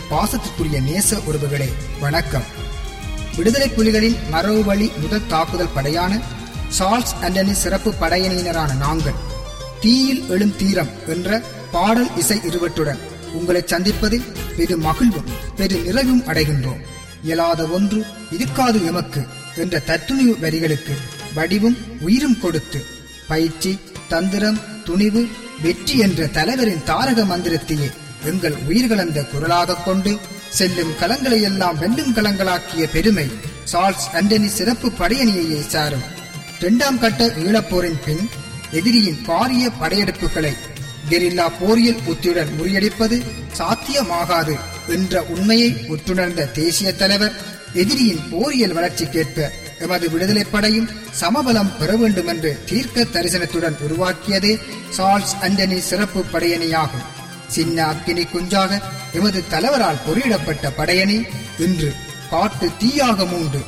எங்கள் பாசத்திற்குரிய நேச உறவுகளே வணக்கம். விடுதலை புலிகளின் மரபு வழி முதல் தாக்குதல் படையான சார்ல்ஸ் ஆண்டனி சிறப்பு படையணியினரான நாங்கள் தீயில் எழும் தீரம் என்ற பாடல் இசை இருவற்றுடன் உங்களை சந்திப்பதில் பெரு மகிழ்வும் பெரு நிறைவும் அடைகின்றோம். இயலாத ஒன்று இருக்காது எமக்கு என்ற தத்துணிவு வரிகளுக்கு வடிவும் உயிரும் கொடுத்து பயிற்சி, தந்திரம், துணிவு, வெற்றி என்ற தலைவரின் தாரக மந்திரத்தையே எங்கள் உயிர்களந்த குரலாக கொண்டு செல்லும் களங்களை எல்லாம் வெல்லும் களங்களாக்கிய பெருமை சார்ல்ஸ் ஆண்டனி சிறப்பு படையணியையே சாரும். 2ஆம் கட்ட ஈழப்போரின் பின் எதிரியின் பாரிய படையெடுப்புகளை கெரில்லா போரியல் உத்தியுடன் முறியடிப்பது சாத்தியமாகாது என்ற உண்மையை உற்றுணர்ந்த தேசிய தலைவர் எதிரியின் போரியல் வளர்ச்சிக்கேற்ப எமது விடுதலை படையும் சமபலம் பெற வேண்டும் என்று தீர்க்க தரிசனத்துடன் உருவாக்கியதே சார்ல்ஸ் ஆண்டனி சிறப்பு படையணியாகும். சின்ன அக்கினி குஞ்சாக எமது தலைவரால் பொறியிடப்பட்ட படையணி இன்று காட்டு தீயாக மூண்டு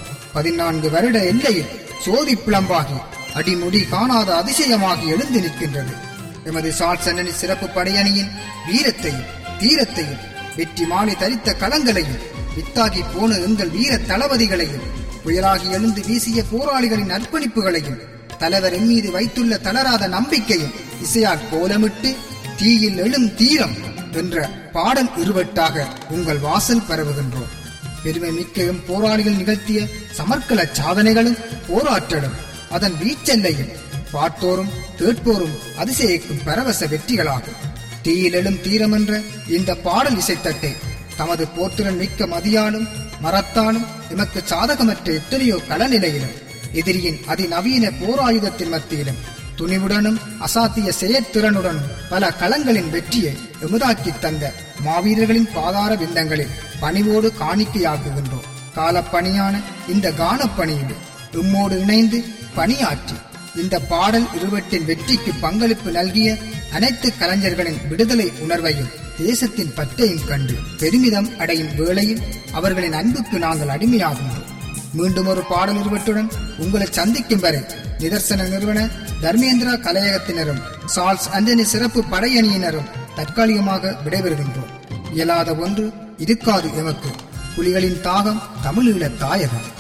14 வருட எல்லையில் சோதி பிளம்பாகி அடிமுடி காணாத அதிசயமாகி எழுந்து நிற்கின்றது. எமது சார்ல்ஸ் ஆண்டனி சிறப்பு படையணியின் வீரத்தையும் தீரத்தையும் வெற்றி மாலை தரித்த களங்களையும் வித்தாகி போன எங்கள் வீர தளபதிகளையும் புயலாகி எழுந்து வீசிய போராளிகளின் அர்ப்பணிப்புகளையும் தலைவர் எம் மீது வைத்துள்ள தளராத நம்பிக்கையும் இசையால் கோலமிட்டு தீயில் எழும் தீரம் என்ற பாடல் இருவட்டாக உங்கள் வாசல் பரவுகின்றோம். பெருமை மிக்க போராளிகள் நிகழ்த்திய சமர்க்கல சாதனைகளும் போராற்றலும் அதன் வீச்செல்லையும் பார்த்தோரும் கேட்போரும் அதிசயிக்கும் பரவச வெற்றிகளாகும். தீயில் எழும் தீரம் என்ற இந்த பாடல் இசைத்தட்டை தமது போற்றுடன் மிக்க மதியாலும் மரத்தாலும் எமக்கு சாதகமற்ற எத்தனையோ களநிலையிலும் எதிரியின் அதிநவீன போராயுதத்தின் மத்தியிலும் துணிவுடனும் அசாத்திய செயற்திறனுடனும் பல களங்களின் வெற்றியை எமுதாக்கி தந்த மாவீரர்களின் பாதார விந்தங்களில் பணிவோடு காணிக்கையாக்குகின்றோம். காலப்பணியான இந்த கானப்பணியில் எம்மோடு இணைந்து பணியாற்றி இந்த பாடல் இருவட்டின் வெற்றிக்கு பங்களிப்பு நல்கிய அனைத்து கலைஞர்களின் விடுதலை உணர்வையும் தேசத்தின் பற்றையும் கண்டு பெருமிதம் அடையும் வேளையில் அவர்களின் அன்புக்கு நாங்கள் அடிமையாகின்றோம். மீண்டும் ஒரு பாடல் இருவட்டுடன் உங்களை சந்திக்கும் வரை நிதர்சன நிறுவன தர்மேந்திரா கலையகத்தினரும் சார்ல்ஸ் ஆண்டனி சிறப்பு படையணியினரும் தற்காலிகமாக விடைபெறுகின்றோம். இயலாத ஒன்று இருக்காது எமக்கு. புலிகளின் தாகம் தமிழீழ தாயகம்.